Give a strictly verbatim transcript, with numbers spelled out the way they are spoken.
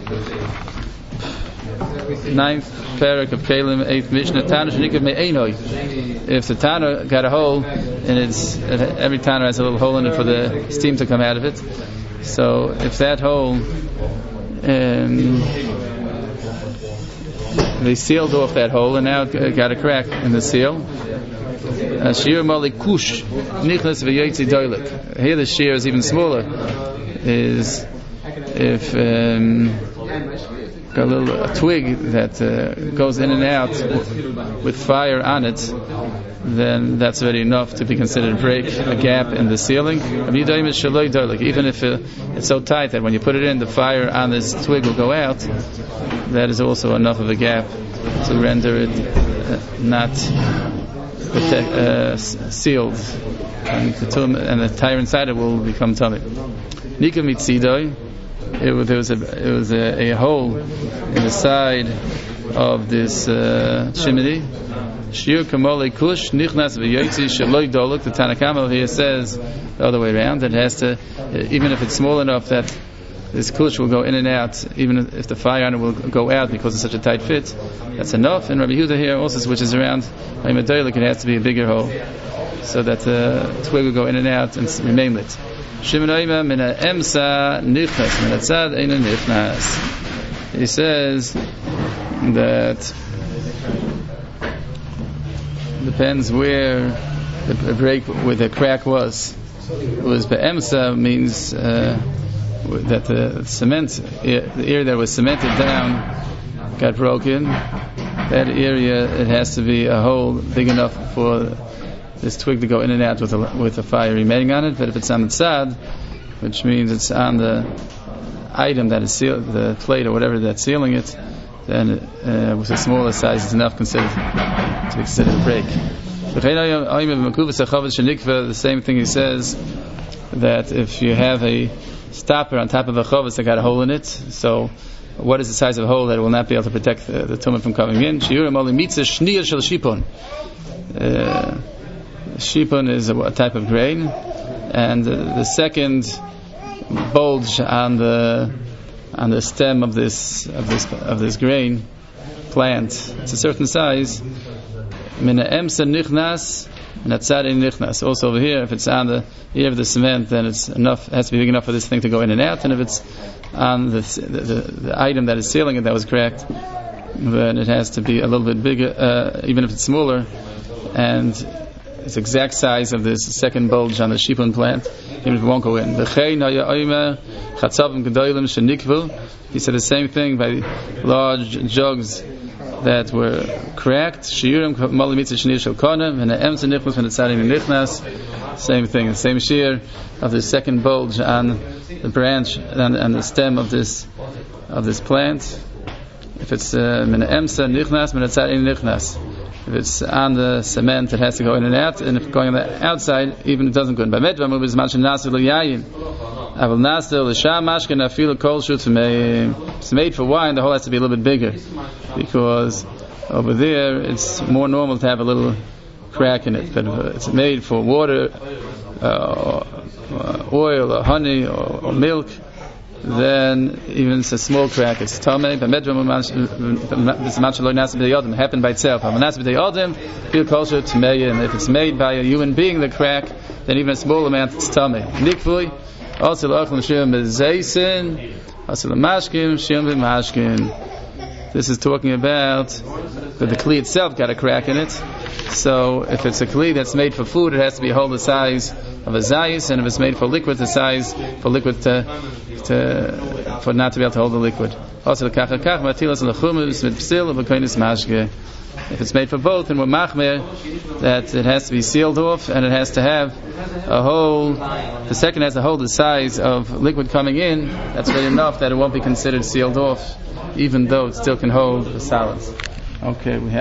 Ninth parak of Kalim, eighth Mishnah. Tana shenikav me'enoi. If the Tana got a hole, and it's every Tana has a little hole in it for the steam to come out of it. So if that hole, um, they sealed off that hole, and now it got a crack in the seal. Shir mali kush nichnas v'yotzi doilik. Here the shear is even smaller. Is if um, got a little a twig that uh, goes in and out with fire on it, then that's already enough to be considered a break, a gap in the ceiling. Even if uh, it's so tight that when you put it in, the fire on this twig will go out, that is also enough of a gap to render it uh, not protect, uh, sealed, and the, tum, and the tire inside it will become tummy. Nika mitzidoi. It was, there was a it was a, a hole in the side of this uh, chimney. Shir kamole kush nichnas v'yotzi sheloi doluk. The Tanakama here says the other way around, that it has to, even if it's small enough that this kush will go in and out, even if the fire on it will go out because it's such a tight fit, that's enough. And Rabbi Yehuda here also switches around. It has to be a bigger hole so that the twig will go in and out and remain lit. Shimon Oima mina emsa nichnas mina tzad eina nichnas. He says that depends where the break, where the crack was. It was be'emsa means uh, that the cement, the area that was cemented down, got broken. That area, it has to be a hole big enough for this twig to go in and out with a, with a fire remaining on it. But if it's on the tzad, which means it's on the item that is sealed, the plate or whatever that's sealing it, then uh, with a smaller size, it's enough considered to be considered a break. The same thing he says, that if you have a stopper on top of a chovos that got a hole in it, so what is the size of a hole that it will not be able to protect the, the tumah from coming in? Uh, Shipun is a, a type of grain, and uh, the second bulge on the on the stem of this of this of this grain plant, it's a certain size. Mina emsa nichnas, mina tzadin nichnas. Also over here, if it's on the ear of the cement, then it's enough. It has to be big enough for this thing to go in and out. And if it's on the the, the, the item that is sealing it that was cracked, then it has to be a little bit bigger, uh, even if it's smaller, and it's exact size of this second bulge on the shipun plant, even if it won't go in. He said the same thing by large jugs that were cracked. Same thing, the same shear of the second bulge on the branch and, and the stem of this of this plant. If it's min emsa nichnas, min tzadin nichnas. If it's on the cement, it has to go in and out, and if it's going on the outside, even if it doesn't go in. It's made for wine, the hole has to be a little bit bigger, because over there it's more normal to have a little crack in it. But if it's made for water, uh, or oil, or honey, or, or milk, then even it's a small crack, it's tamei. But it happened by itself. And if it's made by a human being, the crack, then even a small amount, it's tamei. Nikvui, also l'achlim shirim b'zeisin, also l'mashkim shirim b'mashkim. This is talking about that the kli itself got a crack in it. So if it's a kli that's made for food, it has to be a whole the size of a zayis, and if it's made for liquid, the size for liquid to, to for not to be able to hold the liquid. Also, if it's made for both, and we're machmer, that it has to be sealed off, and it has to have a hole. The second has to hold the size of liquid coming in. That's good enough that it won't be considered sealed off, even though it still can hold the solids. Okay, we have.